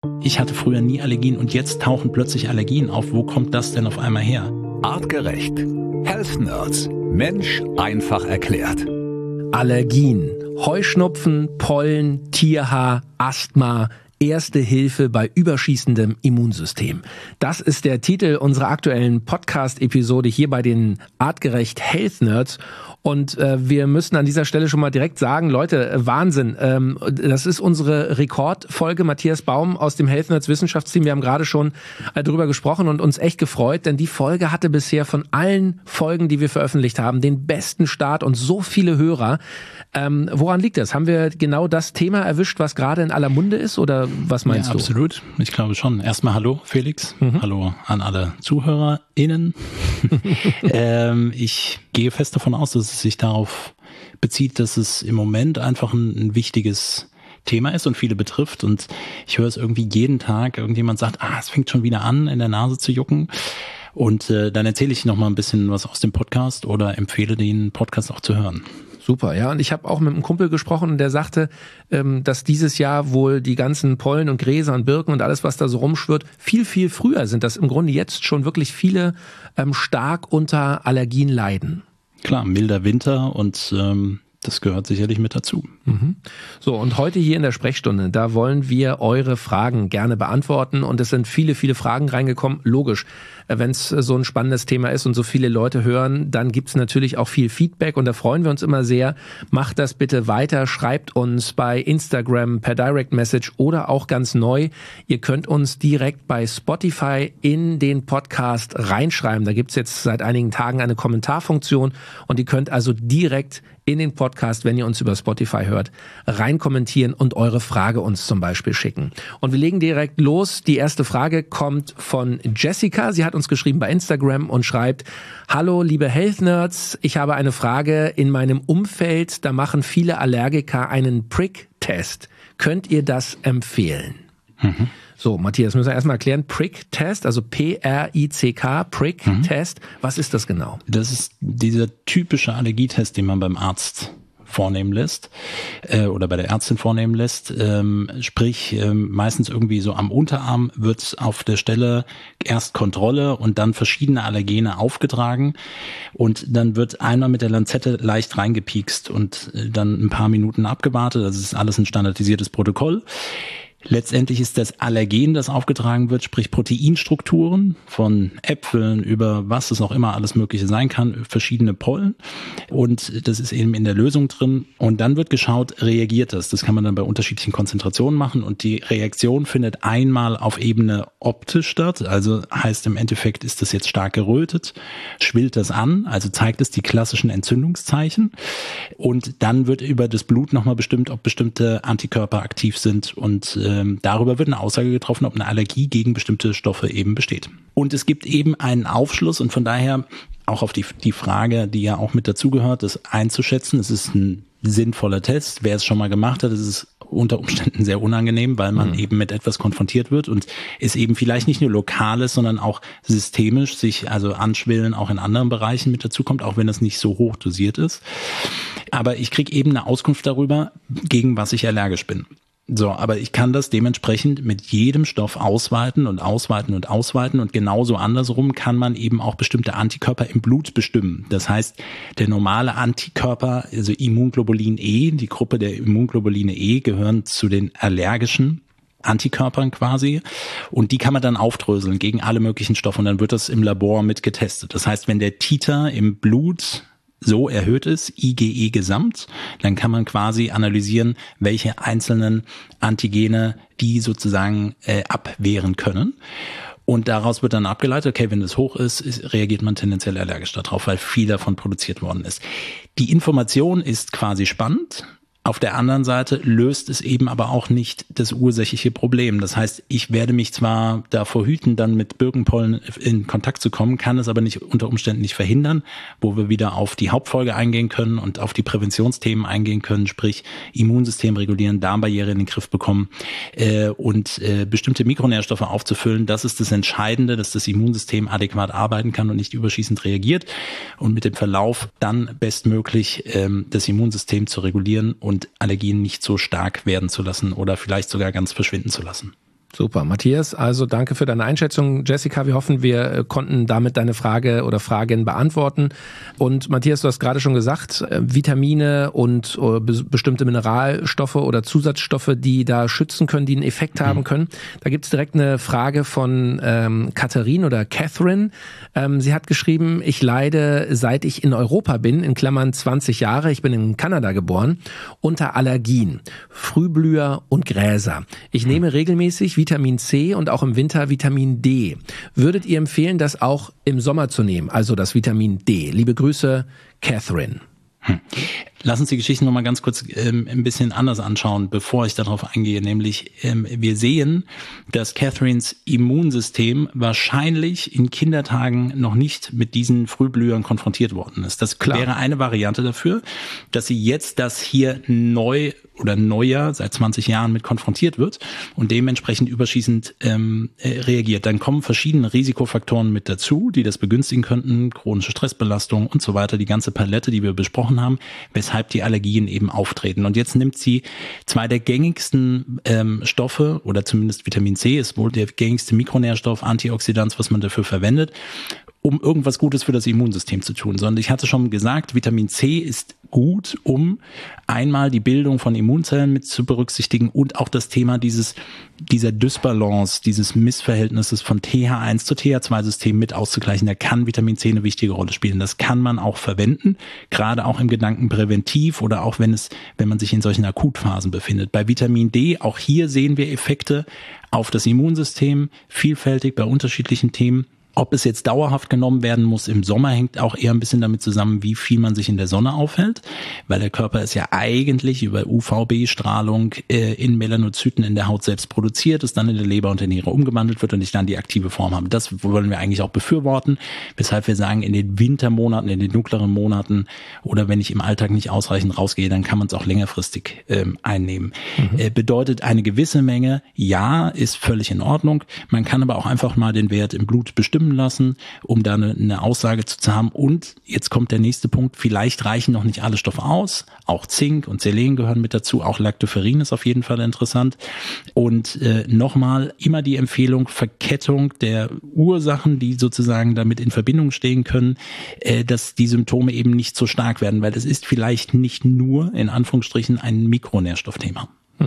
Ich hatte früher nie Allergien und jetzt tauchen plötzlich Allergien auf. Wo kommt das denn auf einmal her? Artgerecht. Health Nerds. Mensch einfach erklärt. Allergien. Heuschnupfen, Pollen, Tierhaar, Asthma. Erste Hilfe bei überschießendem Immunsystem. Das ist der Titel unserer aktuellen Podcast-Episode hier bei den Artgerecht Health Nerds. Und wir müssen an dieser Stelle schon mal direkt sagen, Leute, Wahnsinn. Das ist unsere Rekordfolge. Matthias Baum aus dem Health Nerds Wissenschaftsteam. Wir haben gerade schon drüber gesprochen und uns echt gefreut, denn die Folge hatte bisher von allen Folgen, die wir veröffentlicht haben, den besten Start und so viele Hörer. Woran liegt das? Haben wir genau das Thema erwischt, was gerade in aller Munde ist, oder was meinst du? Absolut. Ich glaube schon. Erstmal hallo, Felix. Hallo an alle ZuhörerInnen. Ich gehe fest davon aus, dass es sich darauf bezieht, dass es im Moment einfach ein wichtiges Thema ist und viele betrifft. Und ich höre es irgendwie jeden Tag. Irgendjemand sagt, es fängt schon wieder an, in der Nase zu jucken. Und dann erzähle ich noch mal ein bisschen was aus dem Podcast oder empfehle den Podcast auch zu hören. Super, ja. Und ich habe auch mit einem Kumpel gesprochen und der sagte, dass dieses Jahr wohl die ganzen Pollen und Gräser und Birken und alles, was da so rumschwirrt, viel, viel früher sind. Dass im Grunde jetzt schon wirklich viele stark unter Allergien leiden. Klar, milder Winter und das gehört sicherlich mit dazu. So, und heute hier in der Sprechstunde, da wollen wir eure Fragen gerne beantworten und es sind viele, viele Fragen reingekommen. Logisch, wenn es so ein spannendes Thema ist und so viele Leute hören, dann gibt's natürlich auch viel Feedback und da freuen wir uns immer sehr. Macht das bitte weiter, schreibt uns bei Instagram per Direct Message oder auch ganz neu. Ihr könnt uns direkt bei Spotify in den Podcast reinschreiben. Da gibt's jetzt seit einigen Tagen eine Kommentarfunktion und ihr könnt also direkt in den Podcast, wenn ihr uns über Spotify hört, rein kommentieren und eure Frage uns zum Beispiel schicken. Und wir legen direkt los. Die erste Frage kommt von Jessica. Sie hat uns geschrieben bei Instagram und schreibt: Hallo, liebe Health Nerds. Ich habe eine Frage. In meinem Umfeld, da machen viele Allergiker einen Prick-Test. Könnt ihr das empfehlen? So, Matthias, müssen wir erstmal erklären. Prick-Test, also P-R-I-C-K, Prick-Test. Was ist das genau? Das ist dieser typische Allergietest, den man beim Arzt vornehmen lässt oder bei der Ärztin vornehmen lässt. Sprich, meistens irgendwie so am Unterarm wird auf der Stelle erst Kontrolle und dann verschiedene Allergene aufgetragen und dann wird einmal mit der Lanzette leicht reingepiekst und dann ein paar Minuten abgewartet. Das ist alles ein standardisiertes Protokoll. Letztendlich ist das Allergen, das aufgetragen wird, sprich Proteinstrukturen von Äpfeln über was es auch immer alles Mögliche sein kann, verschiedene Pollen und das ist eben in der Lösung drin und dann wird geschaut, reagiert das? Das kann man dann bei unterschiedlichen Konzentrationen machen und die Reaktion findet einmal auf Ebene optisch statt, also heißt im Endeffekt, ist das jetzt stark gerötet, schwillt das an, also zeigt es die klassischen Entzündungszeichen und dann wird über das Blut nochmal bestimmt, ob bestimmte Antikörper aktiv sind und darüber wird eine Aussage getroffen, ob eine Allergie gegen bestimmte Stoffe eben besteht. Und es gibt eben einen Aufschluss und von daher auch auf die Frage, die ja auch mit dazugehört, das einzuschätzen. Es ist ein sinnvoller Test. Wer es schon mal gemacht hat, es ist unter Umständen sehr unangenehm, weil man eben mit etwas konfrontiert wird und es eben vielleicht nicht nur lokal ist, sondern auch systemisch sich also anschwillen auch in anderen Bereichen mit dazukommt, auch wenn das nicht so hoch dosiert ist. Aber ich kriege eben eine Auskunft darüber, gegen was ich allergisch bin. So, aber ich kann das dementsprechend mit jedem Stoff ausweiten und ausweiten und ausweiten und genauso andersrum kann man eben auch bestimmte Antikörper im Blut bestimmen. Das heißt, der normale Antikörper, also Immunglobulin E, die Gruppe der Immunglobuline E gehören zu den allergischen Antikörpern quasi und die kann man dann aufdröseln gegen alle möglichen Stoffe und dann wird das im Labor mit getestet. Das heißt, wenn der Titer im Blut so erhöht ist, IgE gesamt, dann kann man quasi analysieren, welche einzelnen Antigene die sozusagen abwehren können. Und daraus wird dann abgeleitet, okay, wenn das hoch ist, reagiert man tendenziell allergisch darauf, weil viel davon produziert worden ist. Die Information ist quasi spannend. Auf der anderen Seite löst es eben aber auch nicht das ursächliche Problem. Das heißt, ich werde mich zwar davor hüten, dann mit Birkenpollen in Kontakt zu kommen, kann es aber nicht unter Umständen nicht verhindern, wo wir wieder auf die Hauptfolge eingehen können und auf die Präventionsthemen eingehen können, sprich Immunsystem regulieren, Darmbarriere in den Griff bekommen und bestimmte Mikronährstoffe aufzufüllen. Das ist das Entscheidende, dass das Immunsystem adäquat arbeiten kann und nicht überschießend reagiert und mit dem Verlauf dann bestmöglich das Immunsystem zu regulieren und Allergien nicht so stark werden zu lassen oder vielleicht sogar ganz verschwinden zu lassen. Super. Matthias, also danke für deine Einschätzung. Jessica, wir hoffen, wir konnten damit deine Frage oder Fragen beantworten. Und Matthias, du hast gerade schon gesagt, Vitamine und bestimmte Mineralstoffe oder Zusatzstoffe, die da schützen können, die einen Effekt haben können. Da gibt's direkt eine Frage von Katharine oder Catherine. Sie hat geschrieben, ich leide, seit ich in Europa bin, in Klammern 20 Jahre, ich bin in Kanada geboren, unter Allergien, Frühblüher und Gräser. Ich nehme regelmäßig Vitamin C und auch im Winter Vitamin D. Würdet ihr empfehlen, das auch im Sommer zu nehmen, also das Vitamin D? Liebe Grüße, Catherine. Lass uns die Geschichte noch mal ganz kurz ein bisschen anders anschauen, bevor ich darauf eingehe. Nämlich, wir sehen, dass Catherines Immunsystem wahrscheinlich in Kindertagen noch nicht mit diesen Frühblühern konfrontiert worden ist. Das wäre eine Variante dafür, dass sie jetzt das hier neuer seit 20 Jahren mit konfrontiert wird und dementsprechend überschießend reagiert. Dann kommen verschiedene Risikofaktoren mit dazu, die das begünstigen könnten, chronische Stressbelastung und so weiter, die ganze Palette, die wir besprochen haben, weshalb die Allergien eben auftreten. Und jetzt nimmt sie zwei der gängigsten Stoffe, oder zumindest Vitamin C ist wohl der gängigste Mikronährstoff, Antioxidant, was man dafür verwendet, um irgendwas Gutes für das Immunsystem zu tun. Sondern ich hatte schon gesagt, Vitamin C ist gut, um einmal die Bildung von Immunzellen mit zu berücksichtigen und auch das Thema dieser Dysbalance, dieses Missverhältnisses von TH1 zu TH2-System mit auszugleichen. Da kann Vitamin C eine wichtige Rolle spielen. Das kann man auch verwenden, gerade auch im Gedanken präventiv oder auch wenn man sich in solchen Akutphasen befindet. Bei Vitamin D, auch hier sehen wir Effekte auf das Immunsystem, vielfältig bei unterschiedlichen Themen. Ob es jetzt dauerhaft genommen werden muss im Sommer, hängt auch eher ein bisschen damit zusammen, wie viel man sich in der Sonne aufhält, weil der Körper es ja eigentlich über UVB-Strahlung in Melanozyten in der Haut selbst produziert, es dann in der Leber und der Niere umgewandelt wird und ich dann die aktive Form habe. Das wollen wir eigentlich auch befürworten, weshalb wir sagen, in den Wintermonaten, in den dunkleren Monaten oder wenn ich im Alltag nicht ausreichend rausgehe, dann kann man es auch längerfristig einnehmen. Bedeutet eine gewisse Menge, ja, ist völlig in Ordnung. Man kann aber auch einfach mal den Wert im Blut bestimmen lassen, um da eine Aussage zu haben. Und jetzt kommt der nächste Punkt, vielleicht reichen noch nicht alle Stoffe aus, auch Zink und Selen gehören mit dazu, auch Lactoferrin ist auf jeden Fall interessant. Und nochmal immer die Empfehlung, Verkettung der Ursachen, die sozusagen damit in Verbindung stehen können, dass die Symptome eben nicht so stark werden, weil es ist vielleicht nicht nur, in Anführungsstrichen, ein Mikronährstoffthema.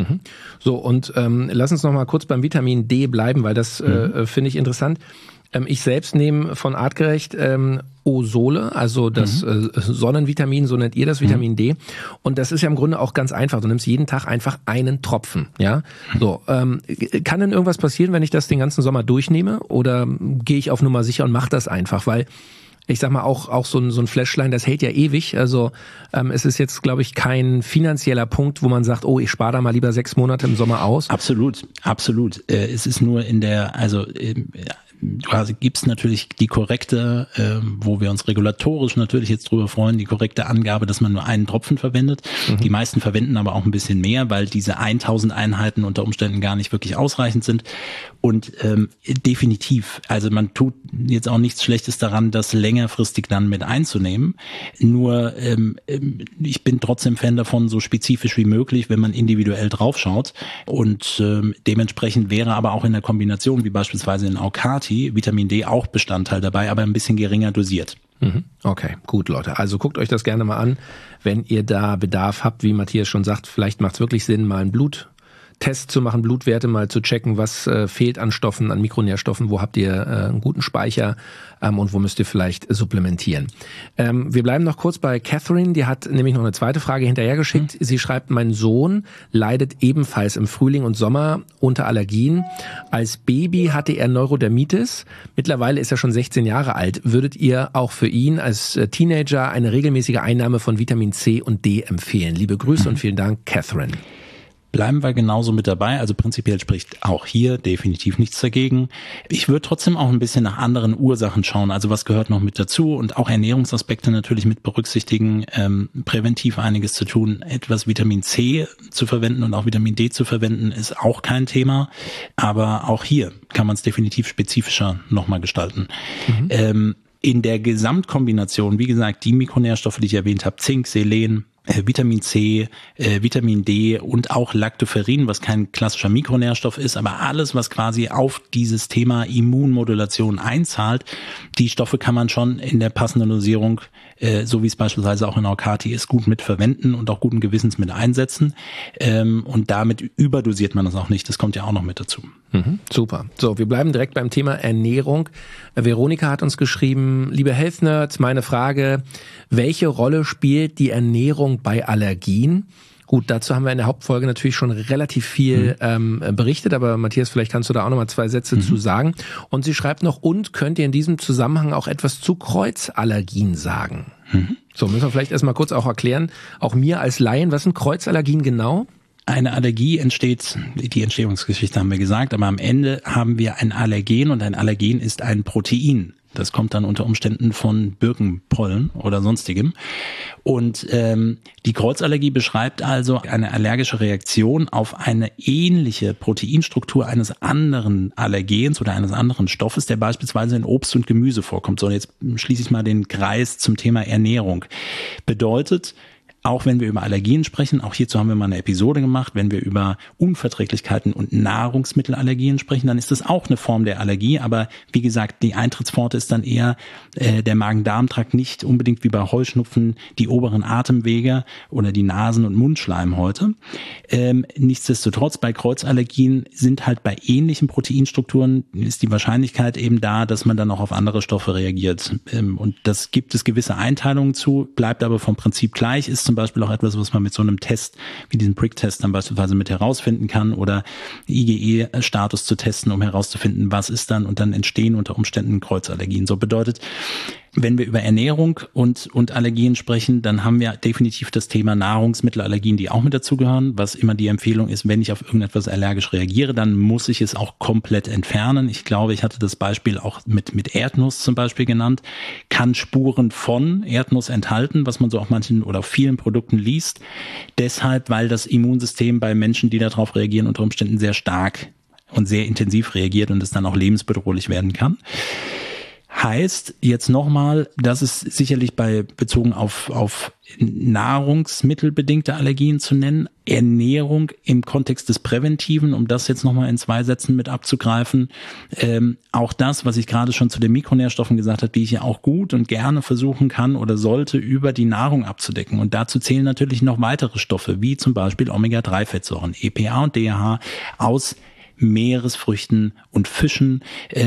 So, und lass uns noch mal kurz beim Vitamin D bleiben, weil das finde ich interessant. Ich selbst nehme von Artgerecht Osole, also das Sonnenvitamin, so nennt ihr das, Vitamin D. Und das ist ja im Grunde auch ganz einfach. Du nimmst jeden Tag einfach einen Tropfen, ja. So, kann denn irgendwas passieren, wenn ich das den ganzen Sommer durchnehme? Oder gehe ich auf Nummer sicher und mache das einfach? Weil ich sag mal, auch so ein Fläschlein, das hält ja ewig. Also es ist jetzt, glaube ich, kein finanzieller Punkt, wo man sagt, oh, ich spare da mal lieber 6 Monate im Sommer aus. Absolut. Es ist nur du gibst natürlich die korrekte, wo wir uns regulatorisch natürlich jetzt drüber freuen, die korrekte Angabe, dass man nur einen Tropfen verwendet. Die meisten verwenden aber auch ein bisschen mehr, weil diese 1000 Einheiten unter Umständen gar nicht wirklich ausreichend sind. Und definitiv, also man tut jetzt auch nichts Schlechtes daran, das längerfristig dann mit einzunehmen. Nur ich bin trotzdem Fan davon, so spezifisch wie möglich, wenn man individuell draufschaut. Und dementsprechend wäre aber auch in der Kombination, wie beispielsweise in Aukati, Vitamin D auch Bestandteil dabei, aber ein bisschen geringer dosiert. Okay, gut, Leute. Also guckt euch das gerne mal an, wenn ihr da Bedarf habt, wie Matthias schon sagt, vielleicht macht es wirklich Sinn, mal einen Bluttest zu machen, Blutwerte mal zu checken, was fehlt an Stoffen, an Mikronährstoffen, wo habt ihr einen guten Speicher und wo müsst ihr vielleicht supplementieren. Wir bleiben noch kurz bei Catherine, die hat nämlich noch eine zweite Frage hinterhergeschickt. Sie schreibt, mein Sohn leidet ebenfalls im Frühling und Sommer unter Allergien. Als Baby hatte er Neurodermitis, mittlerweile ist er schon 16 Jahre alt. Würdet ihr auch für ihn als Teenager eine regelmäßige Einnahme von Vitamin C und D empfehlen? Liebe Grüße und vielen Dank, Catherine. Bleiben wir genauso mit dabei, also prinzipiell spricht auch hier definitiv nichts dagegen. Ich würde trotzdem auch ein bisschen nach anderen Ursachen schauen, also was gehört noch mit dazu und auch Ernährungsaspekte natürlich mit berücksichtigen, präventiv einiges zu tun. Etwas Vitamin C zu verwenden und auch Vitamin D zu verwenden ist auch kein Thema, aber auch hier kann man es definitiv spezifischer nochmal gestalten. In der Gesamtkombination, wie gesagt, die Mikronährstoffe, die ich erwähnt habe, Zink, Selen, Vitamin C, Vitamin D und auch Lactoferrin, was kein klassischer Mikronährstoff ist, aber alles, was quasi auf dieses Thema Immunmodulation einzahlt, die Stoffe kann man schon in der passenden Dosierung, so wie es beispielsweise auch in Orkati ist, gut mit verwenden und auch guten Gewissens mit einsetzen. Und damit überdosiert man das auch nicht. Das kommt ja auch noch mit dazu. Super. So, wir bleiben direkt beim Thema Ernährung. Veronika hat uns geschrieben, liebe Health Nerds, meine Frage, welche Rolle spielt die Ernährung bei Allergien? Gut, dazu haben wir in der Hauptfolge natürlich schon relativ viel berichtet, aber Matthias, vielleicht kannst du da auch nochmal 2 Sätze zu sagen. Und sie schreibt noch, und könnt ihr in diesem Zusammenhang auch etwas zu Kreuzallergien sagen? So, müssen wir vielleicht erstmal kurz auch erklären, auch mir als Laien, was sind Kreuzallergien genau? Eine Allergie entsteht, die Entstehungsgeschichte haben wir gesagt, aber am Ende haben wir ein Allergen und ein Allergen ist ein Protein. Das kommt dann unter Umständen von Birkenpollen oder sonstigem. Und die Kreuzallergie beschreibt also eine allergische Reaktion auf eine ähnliche Proteinstruktur eines anderen Allergens oder eines anderen Stoffes, der beispielsweise in Obst und Gemüse vorkommt. So, jetzt schließe ich mal den Kreis zum Thema Ernährung. Bedeutet, auch wenn wir über Allergien sprechen, auch hierzu haben wir mal eine Episode gemacht, wenn wir über Unverträglichkeiten und Nahrungsmittelallergien sprechen, dann ist das auch eine Form der Allergie, aber wie gesagt, die Eintrittspforte ist dann eher der Magen-Darm-Trakt, nicht unbedingt wie bei Heuschnupfen die oberen Atemwege oder die Nasen- und Mundschleimhäute. Nichtsdestotrotz, bei Kreuzallergien sind halt bei ähnlichen Proteinstrukturen ist die Wahrscheinlichkeit eben da, dass man dann auch auf andere Stoffe reagiert. Und das gibt es gewisse Einteilungen zu, bleibt aber vom Prinzip gleich, ist zum Beispiel auch etwas, was man mit so einem Test wie diesem Prick-Test dann beispielsweise mit herausfinden kann oder IgE-Status zu testen, um herauszufinden, was ist dann, und dann entstehen unter Umständen Kreuzallergien. So bedeutet, wenn wir über Ernährung und Allergien sprechen, dann haben wir definitiv das Thema Nahrungsmittelallergien, die auch mit dazugehören, was immer die Empfehlung ist, wenn ich auf irgendetwas allergisch reagiere, dann muss ich es auch komplett entfernen. Ich glaube, ich hatte das Beispiel auch mit Erdnuss zum Beispiel genannt, kann Spuren von Erdnuss enthalten, was man so auf manchen oder auf vielen Produkten liest. Deshalb, weil das Immunsystem bei Menschen, die darauf reagieren, unter Umständen sehr stark und sehr intensiv reagiert und es dann auch lebensbedrohlich werden kann. Heißt jetzt nochmal, das ist sicherlich bezogen auf nahrungsmittelbedingte Allergien zu nennen, Ernährung im Kontext des Präventiven, um das jetzt nochmal in 2 Sätzen mit abzugreifen. Auch das, was ich gerade schon zu den Mikronährstoffen gesagt habe, die ich ja auch gut und gerne versuchen kann oder sollte, über die Nahrung abzudecken. Und dazu zählen natürlich noch weitere Stoffe, wie zum Beispiel Omega-3-Fettsäuren, EPA und DHA aus Meeresfrüchten und Fischen.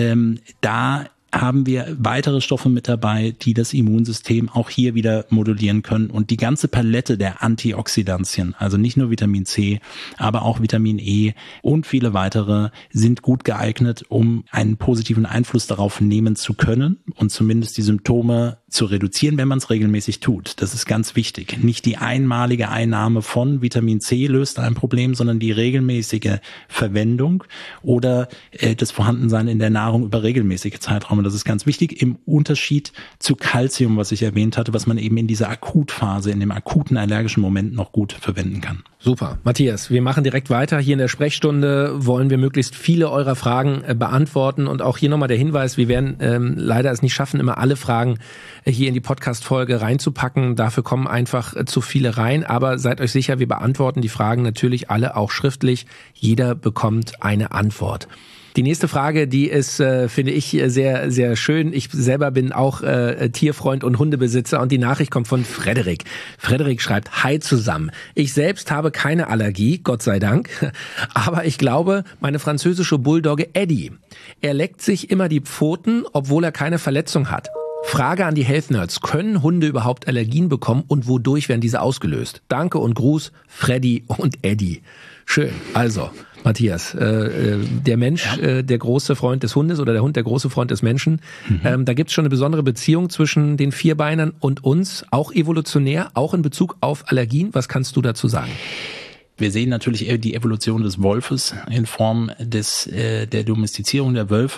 Da haben wir weitere Stoffe mit dabei, die das Immunsystem auch hier wieder modulieren können. Und die ganze Palette der Antioxidantien, also nicht nur Vitamin C, aber auch Vitamin E und viele weitere, sind gut geeignet, um einen positiven Einfluss darauf nehmen zu können und zumindest die Symptome zu reduzieren, wenn man es regelmäßig tut. Das ist ganz wichtig. Nicht die einmalige Einnahme von Vitamin C löst ein Problem, sondern die regelmäßige Verwendung oder das Vorhandensein in der Nahrung über regelmäßige Zeitraum. Und das ist ganz wichtig im Unterschied zu Calcium, was ich erwähnt hatte, was man eben in dieser Akutphase, in dem akuten allergischen Moment noch gut verwenden kann. Super. Matthias, wir machen direkt weiter. Hier in der Sprechstunde wollen wir möglichst viele eurer Fragen beantworten. Und auch hier nochmal der Hinweis, wir werden leider es nicht schaffen, immer alle Fragen hier in die Podcast-Folge reinzupacken. Dafür kommen einfach zu viele rein. Aber seid euch sicher, wir beantworten die Fragen natürlich alle auch schriftlich. Jeder bekommt eine Antwort. Die nächste Frage, die ist, finde ich, sehr, sehr schön. Ich selber bin auch Tierfreund und Hundebesitzer und die Nachricht kommt von Frederik. Frederik schreibt, hi zusammen. Ich selbst habe keine Allergie, Gott sei Dank, aber ich glaube, meine französische Bulldogge Eddie, er leckt sich immer die Pfoten, obwohl er keine Verletzung hat. Frage an die Health Nerds, können Hunde überhaupt Allergien bekommen und wodurch werden diese ausgelöst? Danke und Gruß, Freddy und Eddie. Schön, also Matthias, der Mensch, der große Freund des Hundes oder der Hund der große Freund des Menschen. Da gibt's schon eine besondere Beziehung zwischen den Vierbeinern und uns, auch evolutionär, auch in Bezug auf Allergien. Was kannst du dazu sagen? Wir sehen natürlich eher die Evolution des Wolfes in Form der Domestizierung der Wölfe.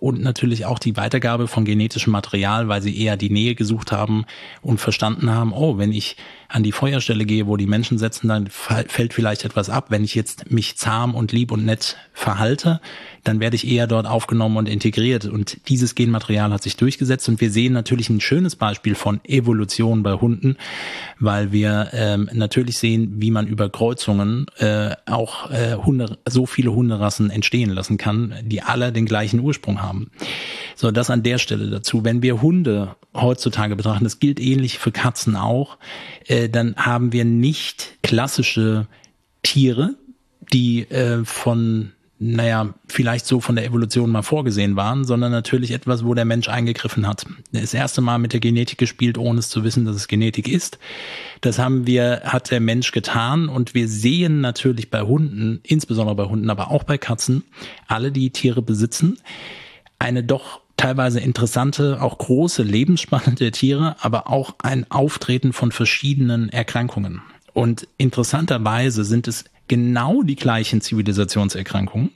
und natürlich auch die Weitergabe von genetischem Material, weil sie eher die Nähe gesucht haben und verstanden haben, oh, wenn ich an die Feuerstelle gehe, wo die Menschen sitzen, dann fällt vielleicht etwas ab. Wenn ich jetzt mich zahm und lieb und nett verhalte, dann werde ich eher dort aufgenommen und integriert. Und dieses Genmaterial hat sich durchgesetzt. Und wir sehen natürlich ein schönes Beispiel von Evolution bei Hunden, weil wir natürlich sehen, wie man über Kreuzungen auch so viele Hunderassen entstehen lassen kann, die alle den gleichen Ursprung haben. So, das an der Stelle dazu. Wenn wir Hunde heutzutage betrachten, das gilt ähnlich für Katzen auch, dann haben wir nicht klassische Tiere, die vielleicht so von der Evolution mal vorgesehen waren, sondern natürlich etwas, wo der Mensch eingegriffen hat. Das erste Mal mit der Genetik gespielt, ohne es zu wissen, dass es Genetik ist. Das hat der Mensch getan, und wir sehen natürlich bei Hunden, insbesondere bei Hunden, aber auch bei Katzen, alle, die Tiere besitzen, eine doch teilweise interessante, auch große Lebensspanne der Tiere, aber auch ein Auftreten von verschiedenen Erkrankungen. Und interessanterweise sind es genau die gleichen Zivilisationserkrankungen,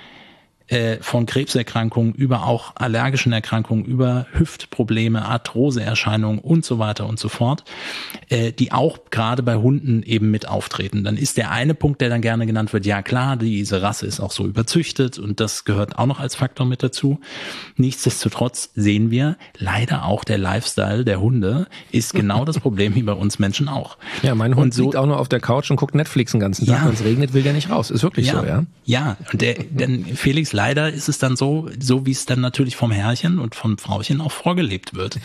von Krebserkrankungen über auch allergischen Erkrankungen, über Hüftprobleme, Arthroseerscheinungen und so weiter und so fort, die auch gerade bei Hunden eben mit auftreten. Dann ist der eine Punkt, der dann gerne genannt wird, ja klar, diese Rasse ist auch so überzüchtet, und das gehört auch noch als Faktor mit dazu. Nichtsdestotrotz sehen wir leider auch, der Lifestyle der Hunde ist genau das Problem wie bei uns Menschen auch. Ja, mein Hund liegt auch nur auf der Couch und guckt Netflix den ganzen Tag. Wenn es regnet, will der nicht raus. Ist wirklich so, ja? Ja, und denn Felix, leider ist es dann so wie es dann natürlich vom Herrchen und vom Frauchen auch vorgelebt wird.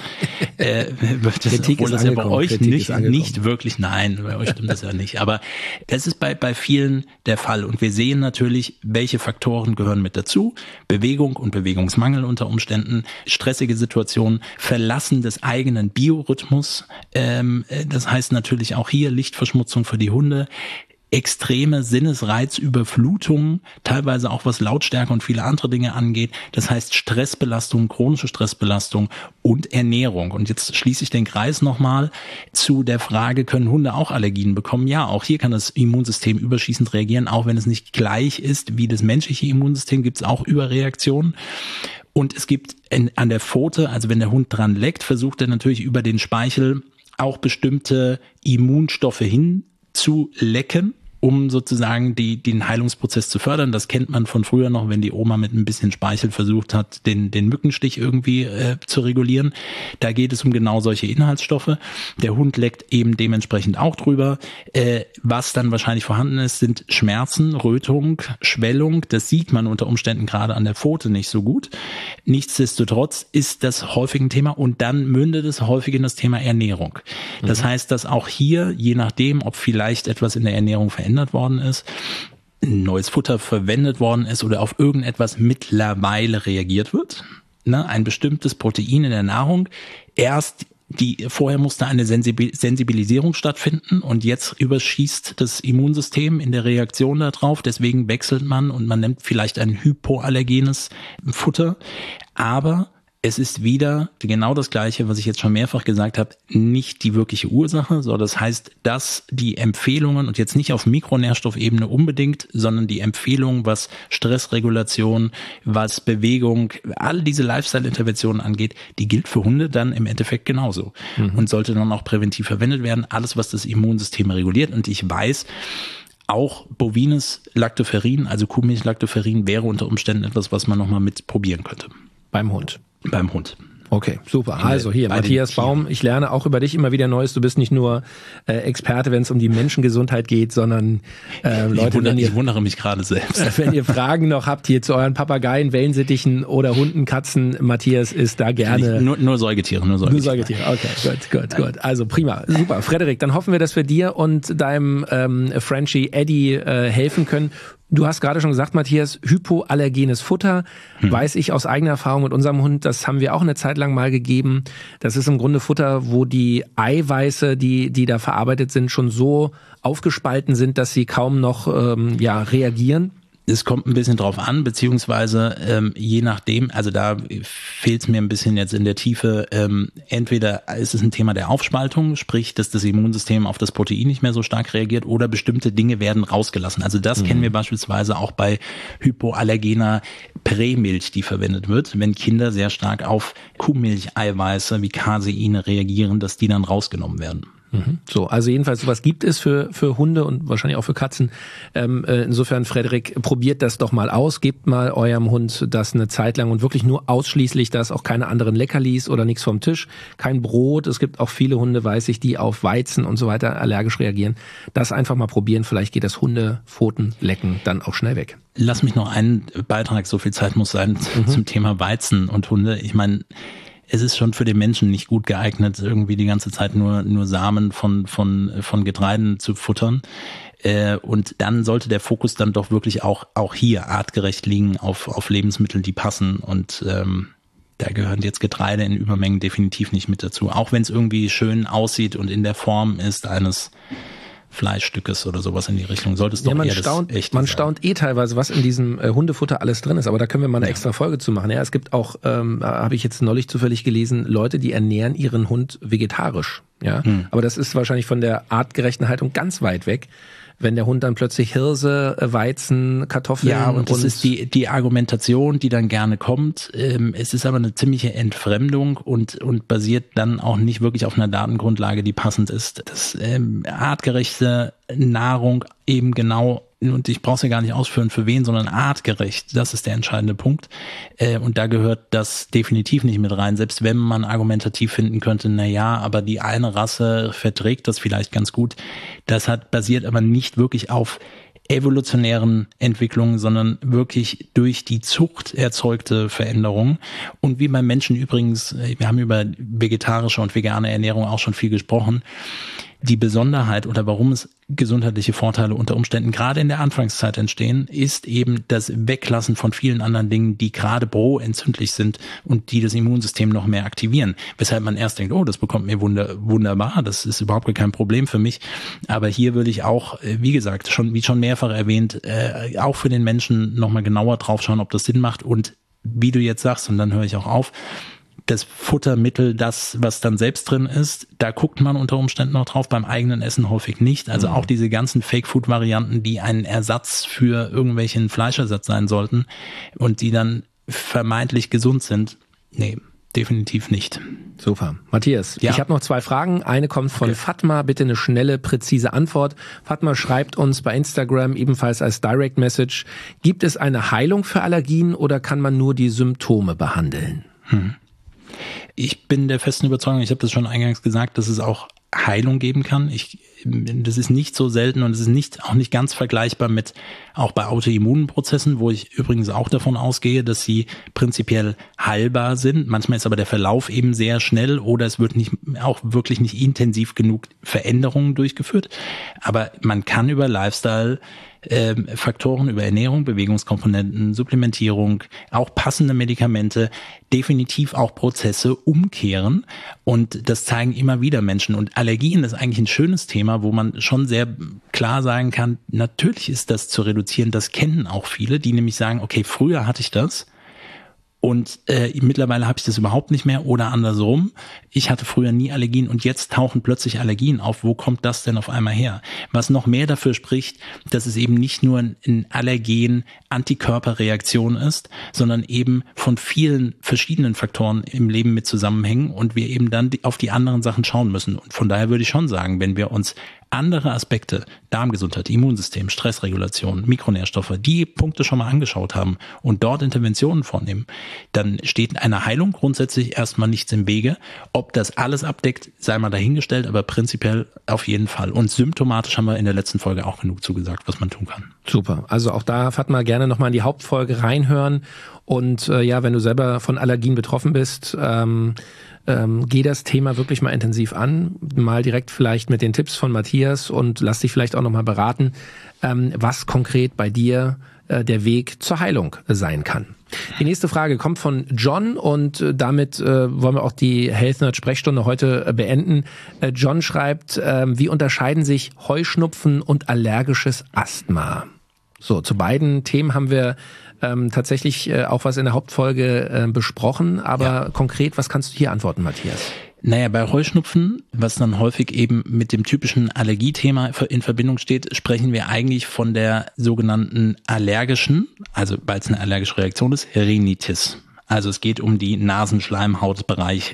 Wird es, obwohl das ja bei euch nicht wirklich, nein, bei euch stimmt das ja nicht. Aber das ist bei vielen der Fall. Und wir sehen natürlich, welche Faktoren gehören mit dazu. Bewegung und Bewegungsmangel unter Umständen, stressige Situationen, Verlassen des eigenen Biorhythmus. Das heißt natürlich auch hier Lichtverschmutzung für die Hunde. Extreme Sinnesreizüberflutung, teilweise auch was Lautstärke und viele andere Dinge angeht. Das heißt Stressbelastung, chronische Stressbelastung und Ernährung. Und jetzt schließe ich den Kreis nochmal zu der Frage, können Hunde auch Allergien bekommen? Ja, auch hier kann das Immunsystem überschießend reagieren, auch wenn es nicht gleich ist wie das menschliche Immunsystem, gibt es auch Überreaktionen. Und es gibt an der Pfote, also wenn der Hund dran leckt, versucht er natürlich über den Speichel auch bestimmte Immunstoffe hinzulecken, um sozusagen den Heilungsprozess zu fördern. Das kennt man von früher noch, wenn die Oma mit ein bisschen Speichel versucht hat, den Mückenstich irgendwie zu regulieren. Da geht es um genau solche Inhaltsstoffe. Der Hund leckt eben dementsprechend auch drüber. Was dann wahrscheinlich vorhanden ist, sind Schmerzen, Rötung, Schwellung. Das sieht man unter Umständen gerade an der Pfote nicht so gut. Nichtsdestotrotz ist das häufig ein Thema, und dann mündet es häufig in das Thema Ernährung. Das heißt, dass auch hier, je nachdem, ob vielleicht etwas in der Ernährung verändert worden ist, ein neues Futter verwendet worden ist oder auf irgendetwas mittlerweile reagiert wird, ein bestimmtes Protein in der Nahrung, vorher musste eine Sensibilisierung stattfinden, und jetzt überschießt das Immunsystem in der Reaktion darauf, deswegen wechselt man und man nimmt vielleicht ein hypoallergenes Futter, aber es ist wieder genau das Gleiche, was ich jetzt schon mehrfach gesagt habe, nicht die wirkliche Ursache, sondern das heißt, dass die Empfehlungen, und jetzt nicht auf Mikronährstoffebene unbedingt, sondern die Empfehlungen, was Stressregulation, was Bewegung, all diese Lifestyle-Interventionen angeht, die gilt für Hunde dann im Endeffekt genauso und sollte dann auch präventiv verwendet werden. Alles, was das Immunsystem reguliert. Und ich weiß, auch bovines Lactoferrin, also Kuhmilch-Lactoferrin, wäre unter Umständen etwas, was man nochmal mit probieren könnte. Beim Hund. Beim Hund. Okay, super. Also hier, Matthias Baum, ich lerne auch über dich immer wieder Neues. Du bist nicht nur Experte, wenn es um die Menschengesundheit geht, sondern Leute, ich wundere mich gerade selbst. Wenn ihr Fragen noch habt hier zu euren Papageien, Wellensittichen oder Hunden, Katzen, Matthias ist da gerne. Nur Säugetiere. Nur Säugetiere, okay, gut. Also prima, super. Frederik, dann hoffen wir, dass wir dir und deinem Frenchie Eddie helfen können. Du hast gerade schon gesagt, Matthias, hypoallergenes Futter, weiß ich aus eigener Erfahrung mit unserem Hund, das haben wir auch eine Zeit lang mal gegeben. Das ist im Grunde Futter, wo die Eiweiße, die da verarbeitet sind, schon so aufgespalten sind, dass sie kaum noch reagieren. Es kommt ein bisschen drauf an, beziehungsweise je nachdem, also da fehlt es mir ein bisschen jetzt in der Tiefe, entweder ist es ein Thema der Aufspaltung, sprich, dass das Immunsystem auf das Protein nicht mehr so stark reagiert, oder bestimmte Dinge werden rausgelassen. Also das kennen wir beispielsweise auch bei hypoallergener Prämilch, die verwendet wird, wenn Kinder sehr stark auf Kuhmilcheiweiße wie Caseine reagieren, dass die dann rausgenommen werden. So, also jedenfalls sowas gibt es für Hunde und wahrscheinlich auch für Katzen. Insofern, Frederik, probiert das doch mal aus. Gebt mal eurem Hund das eine Zeit lang und wirklich nur ausschließlich das, auch keine anderen Leckerlis oder nichts vom Tisch, kein Brot. Es gibt auch viele Hunde, weiß ich, die auf Weizen und so weiter allergisch reagieren. Das einfach mal probieren, vielleicht geht das Hundepfotenlecken dann auch schnell weg. Lass mich noch einen Beitrag, so viel Zeit muss sein, zum Thema Weizen und Hunde. Ich meine, es ist schon für den Menschen nicht gut geeignet, irgendwie die ganze Zeit nur Samen von Getreiden zu futtern. Und dann sollte der Fokus dann doch wirklich auch hier artgerecht liegen auf Lebensmittel, die passen. Und da gehören jetzt Getreide in Übermengen definitiv nicht mit dazu. Auch wenn es irgendwie schön aussieht und in der Form ist eines Fleischstückes oder sowas in die Richtung, sollte es doch eher das Echte sein. Man staunt teilweise, was in diesem Hundefutter alles drin ist, aber da können wir mal eine extra Folge zu machen. Ja, es gibt auch, habe ich jetzt neulich zufällig gelesen, Leute, die ernähren ihren Hund vegetarisch. Ja, aber das ist wahrscheinlich von der artgerechten Haltung ganz weit weg. Wenn der Hund dann plötzlich Hirse, Weizen, Kartoffeln... Ja, und das ist die Argumentation, die dann gerne kommt. Es ist aber eine ziemliche Entfremdung und basiert dann auch nicht wirklich auf einer Datengrundlage, die passend ist. Das artgerechte Nahrung eben genau, und ich brauche es ja gar nicht ausführen, für wen, sondern artgerecht, das ist der entscheidende Punkt. Und da gehört das definitiv nicht mit rein, selbst wenn man argumentativ finden könnte, na ja, aber die eine Rasse verträgt das vielleicht ganz gut. Das basiert aber nicht wirklich auf evolutionären Entwicklungen, sondern wirklich durch die Zucht erzeugte Veränderungen. Und wie beim Menschen übrigens, wir haben über vegetarische und vegane Ernährung auch schon viel gesprochen, die Besonderheit oder warum es gesundheitliche Vorteile unter Umständen gerade in der Anfangszeit entstehen, ist eben das Weglassen von vielen anderen Dingen, die gerade proentzündlich sind und die das Immunsystem noch mehr aktivieren. Weshalb man erst denkt, oh, das bekommt mir wunderbar, das ist überhaupt kein Problem für mich. Aber hier würde ich auch, wie gesagt, schon mehrfach erwähnt, auch für den Menschen nochmal genauer drauf schauen, ob das Sinn macht. Und wie du jetzt sagst, und dann höre ich auch auf, das Futtermittel, das, was dann selbst drin ist, da guckt man unter Umständen noch drauf, beim eigenen Essen häufig nicht. Also auch diese ganzen Fake-Food-Varianten, die ein Ersatz für irgendwelchen Fleischersatz sein sollten und die dann vermeintlich gesund sind, nee, definitiv nicht. Super. Matthias, ja. Ich habe noch 2 Fragen. Eine kommt von Fatma, bitte eine schnelle, präzise Antwort. Fatma schreibt uns bei Instagram ebenfalls als Direct Message, gibt es eine Heilung für Allergien oder kann man nur die Symptome behandeln? Ich bin der festen Überzeugung, ich habe das schon eingangs gesagt, dass es auch Heilung geben kann. Das ist nicht so selten und es ist auch nicht ganz vergleichbar mit auch bei Autoimmunprozessen, wo ich übrigens auch davon ausgehe, dass sie prinzipiell heilbar sind. Manchmal ist aber der Verlauf eben sehr schnell oder es wird auch wirklich nicht intensiv genug Veränderungen durchgeführt. Aber man kann über Lifestyle Faktoren, über Ernährung, Bewegungskomponenten, Supplementierung, auch passende Medikamente, definitiv auch Prozesse umkehren. Und das zeigen immer wieder Menschen. Und Allergien ist eigentlich ein schönes Thema, wo man schon sehr klar sagen kann, natürlich ist das zu reduzieren. Das kennen auch viele, die nämlich sagen, okay, früher hatte ich das. Und mittlerweile habe ich das überhaupt nicht mehr oder andersrum. Ich hatte früher nie Allergien und jetzt tauchen plötzlich Allergien auf. Wo kommt das denn auf einmal her? Was noch mehr dafür spricht, dass es eben nicht nur eine Allergen-Antikörperreaktion ist, sondern eben von vielen verschiedenen Faktoren im Leben mit zusammenhängen und wir eben dann auf die anderen Sachen schauen müssen. Und von daher würde ich schon sagen, wenn wir uns andere Aspekte, Darmgesundheit, Immunsystem, Stressregulation, Mikronährstoffe, die Punkte schon mal angeschaut haben und dort Interventionen vornehmen, dann steht einer Heilung grundsätzlich erstmal nichts im Wege. Ob das alles abdeckt, sei mal dahingestellt, aber prinzipiell auf jeden Fall. Und symptomatisch haben wir in der letzten Folge auch genug zugesagt, was man tun kann. Super. Also auch da, Fatma, gerne nochmal in die Hauptfolge reinhören. Und wenn du selber von Allergien betroffen bist, geh das Thema wirklich mal intensiv an, mal direkt vielleicht mit den Tipps von Matthias und lass dich vielleicht auch nochmal beraten, was konkret bei dir der Weg zur Heilung sein kann. Die nächste Frage kommt von John und damit wollen wir auch die Health Nerd Sprechstunde heute beenden. John schreibt, wie unterscheiden sich Heuschnupfen und allergisches Asthma? So, zu beiden Themen haben wir tatsächlich auch was in der Hauptfolge besprochen, aber konkret, was kannst du hier antworten, Matthias? Naja, bei Heuschnupfen, was dann häufig eben mit dem typischen Allergiethema in Verbindung steht, sprechen wir eigentlich von der sogenannten allergischen, also weil es eine allergische Reaktion ist, Rhinitis. Also es geht um die Nasenschleimhautbereich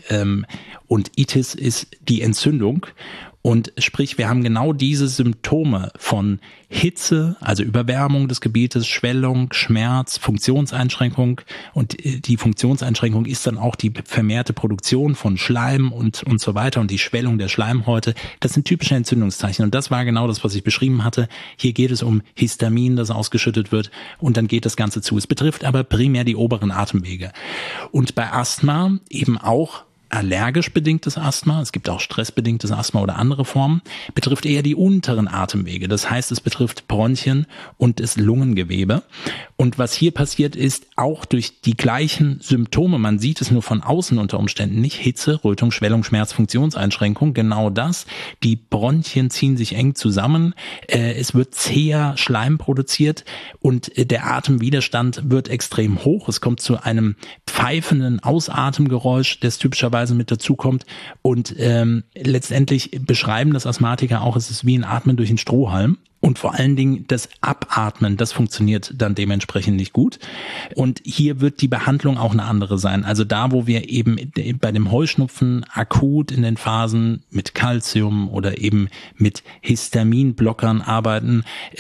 und Itis ist die Entzündung. Und sprich, wir haben genau diese Symptome von Hitze, also Überwärmung des Gebietes, Schwellung, Schmerz, Funktionseinschränkung. Und die Funktionseinschränkung ist dann auch die vermehrte Produktion von Schleim und so weiter und die Schwellung der Schleimhäute. Das sind typische Entzündungszeichen. Und das war genau das, was ich beschrieben hatte. Hier geht es um Histamin, das ausgeschüttet wird und dann geht das Ganze zu. Es betrifft aber primär die oberen Atemwege. Und bei Asthma eben auch allergisch bedingtes Asthma, es gibt auch stressbedingtes Asthma oder andere Formen, betrifft eher die unteren Atemwege. Das heißt, es betrifft Bronchien und das Lungengewebe. Und was hier passiert ist, auch durch die gleichen Symptome, man sieht es nur von außen unter Umständen nicht, Hitze, Rötung, Schwellung, Schmerz, Funktionseinschränkung, genau das. Die Bronchien ziehen sich eng zusammen, es wird zäher Schleim produziert und der Atemwiderstand wird extrem hoch. Es kommt zu einem pfeifenden Ausatemgeräusch, das typischerweise mit dazukommt und letztendlich beschreiben das Asthmatiker auch, es ist wie ein Atmen durch einen Strohhalm. Und vor allen Dingen das Abatmen, das funktioniert dann dementsprechend nicht gut. Und hier wird die Behandlung auch eine andere sein. Also da, wo wir eben bei dem Heuschnupfen akut in den Phasen mit Calcium oder eben mit Histaminblockern arbeiten,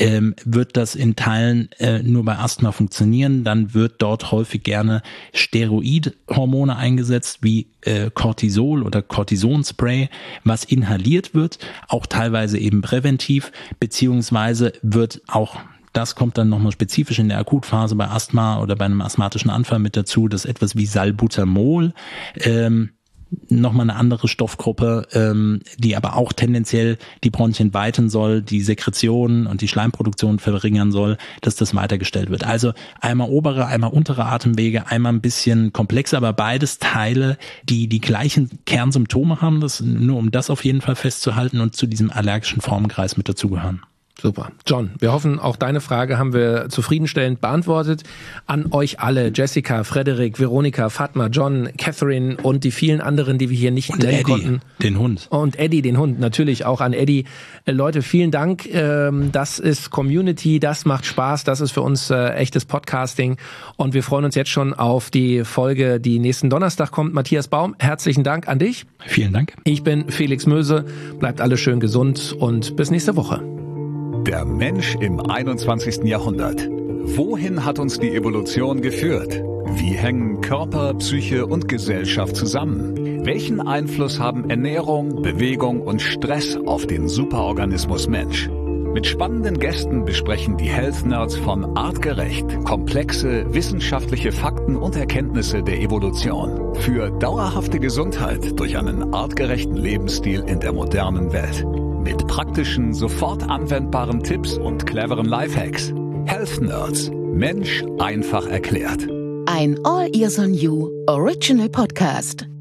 wird das in Teilen nur bei Asthma funktionieren. Dann wird dort häufig gerne Steroidhormone eingesetzt, wie Cortisol oder Cortisonspray, was inhaliert wird, auch teilweise eben präventiv, beziehungsweise wird auch, das kommt dann nochmal spezifisch in der Akutphase bei Asthma oder bei einem asthmatischen Anfall mit dazu, dass etwas wie Salbutamol, nochmal eine andere Stoffgruppe, die aber auch tendenziell die Bronchien weiten soll, die Sekretion und die Schleimproduktion verringern soll, dass das weitergestellt wird. Also einmal obere, einmal untere Atemwege, einmal ein bisschen komplexer, aber beides Teile, die die gleichen Kernsymptome haben, das nur um das auf jeden Fall festzuhalten und zu diesem allergischen Formenkreis mit dazugehören. Super. John, wir hoffen, auch deine Frage haben wir zufriedenstellend beantwortet. An euch alle, Jessica, Frederik, Veronika, Fatma, John, Catherine und die vielen anderen, die wir hier nicht nennen konnten. Den Hund. Und Eddie, den Hund, natürlich auch an Eddie. Leute, vielen Dank. Das ist Community, das macht Spaß, das ist für uns echtes Podcasting. Und wir freuen uns jetzt schon auf die Folge, die nächsten Donnerstag kommt. Matthias Baum, herzlichen Dank an dich. Vielen Dank. Ich bin Felix Möse. Bleibt alle schön gesund und bis nächste Woche. Der Mensch im 21. Jahrhundert. Wohin hat uns die Evolution geführt? Wie hängen Körper, Psyche und Gesellschaft zusammen? Welchen Einfluss haben Ernährung, Bewegung und Stress auf den Superorganismus Mensch? Mit spannenden Gästen besprechen die Health Nerds von Artgerecht komplexe wissenschaftliche Fakten und Erkenntnisse der Evolution für dauerhafte Gesundheit durch einen artgerechten Lebensstil in der modernen Welt. Mit praktischen, sofort anwendbaren Tipps und cleveren Lifehacks. Health Nerds. Mensch einfach erklärt. Ein All Ears on You Original Podcast.